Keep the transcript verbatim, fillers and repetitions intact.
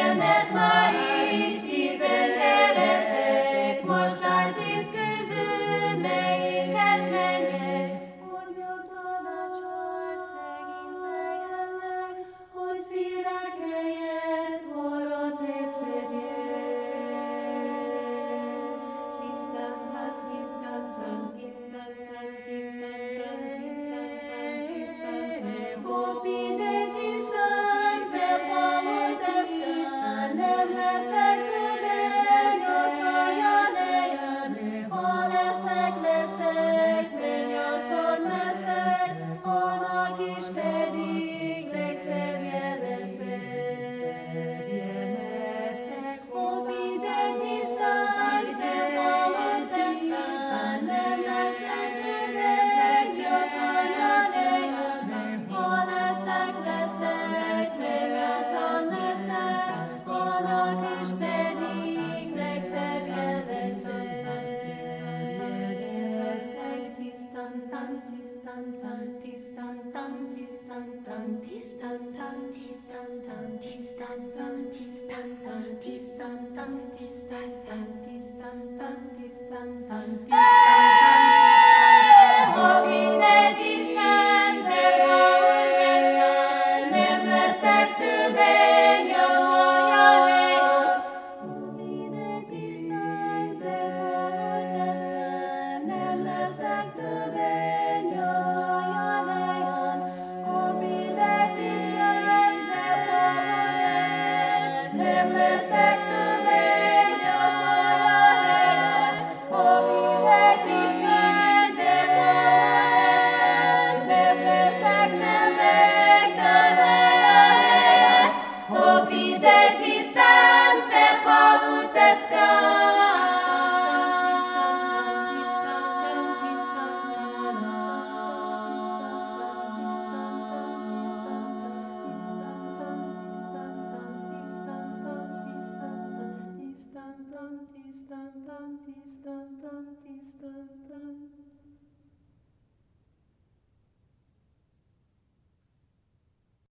Szemed már is tízen keretek, most áll tíz közül, melyikhez menjek? Hogy jó tanácsot szegény fejemnek, hogy virág helyett forrad beszédjek. Tisztán-tán, tisztán-tán, tisztán-tán, tisztán-tán, tisztán-tán, tisztán-tán. Hopp ide tisztán, szebb paloteszkán, nem leszek többet, nyolcszor jön, ha leszek, leszek, mennyasszony leszek, annak is pedig legszebbje leszek. Hopp ide tisztán, szebb paloteszkán, nem leszek többet, nyolcszor jön, ha leszek, leszek, mennyasszony leszek, annak is pedig legszebbje leszek. Tisztán-tán, tisztán-tán, tisztán-tán, tisztán-tán, tisztán-tán, tisztán-tán, tisztán-tán, tisztán-tán, tisztán-tán, tisztán-tán, tisztán-tán, tisztán-tán, tisztán-tán. Ha minden tisztán, szebb paloteszkán, nem leszek többet, nyolcszor jön. Hopp ide tisztán, szebb paloteszkán, nem leszek többet, nyolcszor jön. Hopp ide tisztán, szebb paloteszkán, nem leszek többet, nyolcszor jön. Hopp ide tisztán, szebb paloteszkán, nem leszek többet, nyolcszor jön. Hopp ide tisztán, szebb paloteszkán.